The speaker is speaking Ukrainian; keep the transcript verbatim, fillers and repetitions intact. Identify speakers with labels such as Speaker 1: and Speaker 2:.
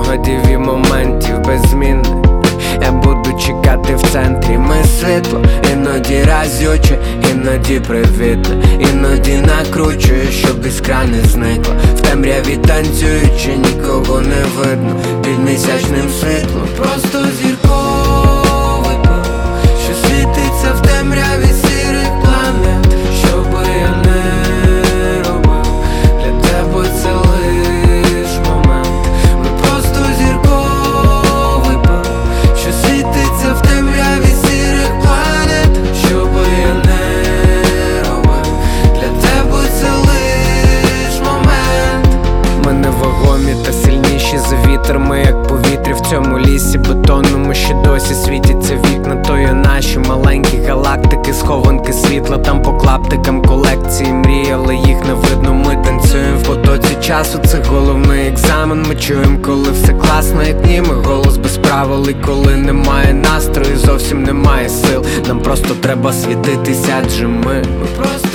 Speaker 1: спогадів і моментів беззмінних. Я буду чекати в центрі, ми світло, іноді разюче, іноді привітне, іноді накручує, щоб іскра не зникла. В темряві танцюючи, нікого не видно під місячним світлом. Просто зірковий бог, що світиться в темряві сірих планет. Що би я не робив, для тебе це лиш момент. Ми просто зірковий бог, що світиться в темряві сірих планет. Що би я не робив, для тебе це лиш момент. Ми невагомі та сильніші за вітер. Ми як повітря в цьому лісі бетонному, що досі світяться вікна. То є наші маленькі галактики, схованки світла. Там по клаптикам колекції мрій, але їх не видно. Ми танцюємо в потоці часу, це головний екзамен. Ми чуємо, коли все класно, як німи голос без правил. І коли немає настрою, зовсім немає сил. Нам просто треба світитися, адже ми, ми просто